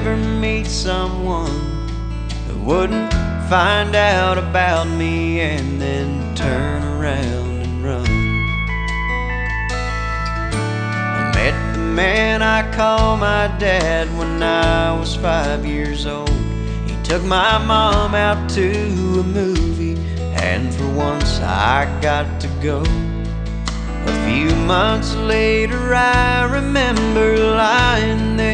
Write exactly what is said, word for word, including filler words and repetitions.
ever meet someone that wouldn't find out about me and then turn around and run. I met the man I call my dad when I was five years old. He took my mom out to a movie, and for once I got to go. A few months later I remember lying there